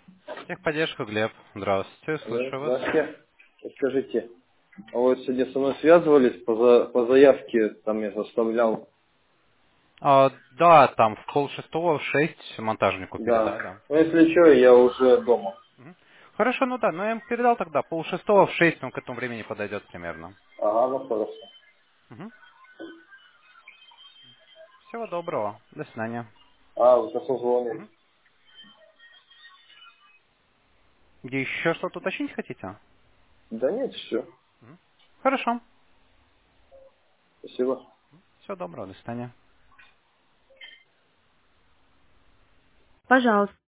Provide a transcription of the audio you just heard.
Техподдержка, Глеб. Здравствуйте, Алло, слушаю вас. здравствуйте. Скажите, а вот сегодня со мной связывались по заявке, там я заставлял, Да, там в полшестого, в 6 монтажнику да. передали. Ну, если что, я уже дома. Мгм. Хорошо, ну да, но я им передал тогда полшестого в 6, он к этому времени подойдет примерно. Ага, ну хорошо. Мгм. Всего доброго. До свидания. А, вы созвонились. Мгм. Еще что-то уточнить хотите? Да нет, все. Мгм. Хорошо. Спасибо. Всего доброго. До свидания. Пожалуйста.